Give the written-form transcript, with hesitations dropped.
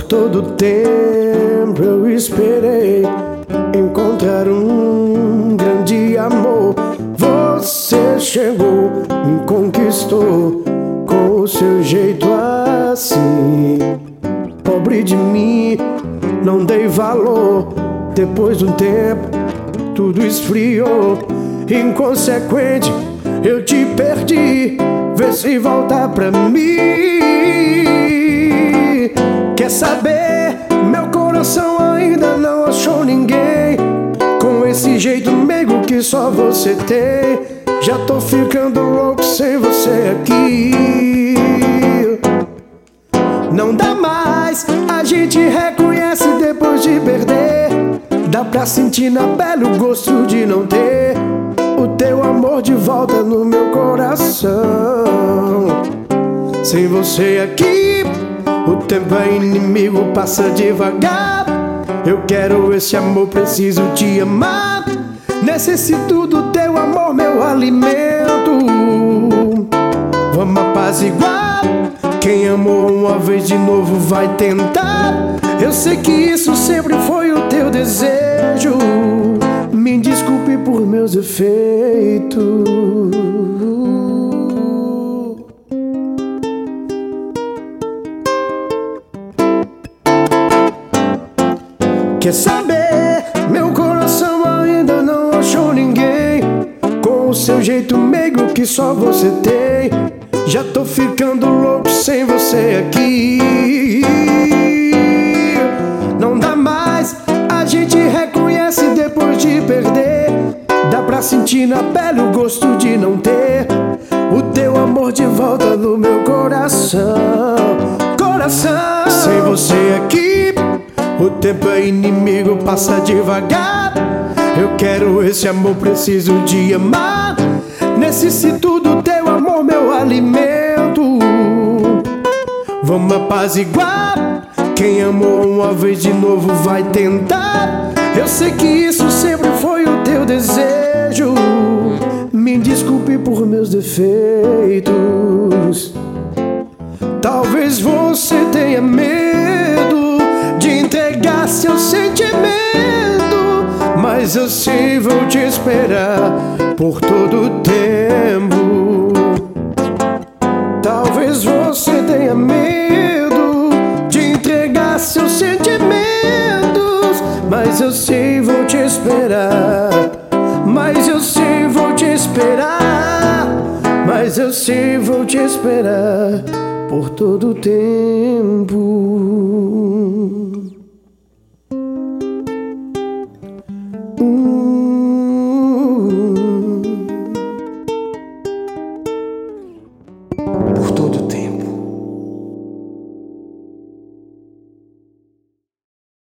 todo tempo eu esperei encontrar um grande amor. Você chegou, me conquistou com o seu jeito assim. Pobre de mim, não dei valor. Depois de um tempo, tudo esfriou. Inconsequente, eu te perdi. Vê se volta pra mim. Quer saber? Meu coração ainda não achou ninguém com esse jeito meigo que só você tem. Já tô ficando louco sem você aqui. Não dá mais, a gente reconhece depois de perder. Dá pra sentir na pele o gosto de não ter o teu amor de volta no meu coração. Sem você aqui, o tempo é inimigo, passa devagar. Eu quero esse amor, preciso te amar. Necessito do teu amor, meu alimento. Vamos apaziguar. Quem amou uma vez de novo vai tentar. Eu sei que isso sempre foi o teu desejo. Me desculpe por meus defeitos. Quer saber? Meu coração ainda não achou ninguém com o seu jeito meigo que só você tem. Já tô ficando louco sem você aqui. Não dá mais, a gente reconhece depois de perder. Dá pra sentir na pele o gosto de não ter o teu amor de volta no meu coração. Coração, sem você aqui, o tempo é inimigo, passa devagar. Eu quero esse amor, preciso de amar. Necessito do teu amor, meu alimento. Vamos apaziguar. Quem amou uma vez de novo vai tentar. Eu sei que isso sempre foi o teu desejo. Me desculpe por meus defeitos. Talvez você tenha medo de entregar seu sentimento, mas eu sim vou te esperar por todo o tempo. Talvez você tenha medo de entregar seus sentimentos, mas eu sim vou te esperar. Mas eu sim vou te esperar. Mas eu sim vou te esperar por todo o tempo.